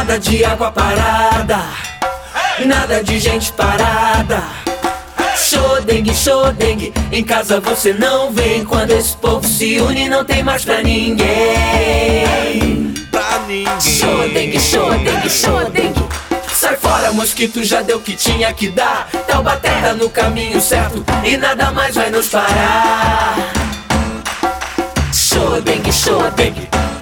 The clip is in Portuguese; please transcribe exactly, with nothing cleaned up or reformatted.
Nada de água parada, nada de gente parada. Show dengue, show dengue, em casa você não vem. Quando esse povo se une não tem mais pra ninguém. Pra ninguém. Show dengue, show dengue, show dengue. Sai fora mosquito, já deu o que tinha que dar. Taubaté tá no caminho certo e nada mais vai nos parar. Show dengue, show dengue.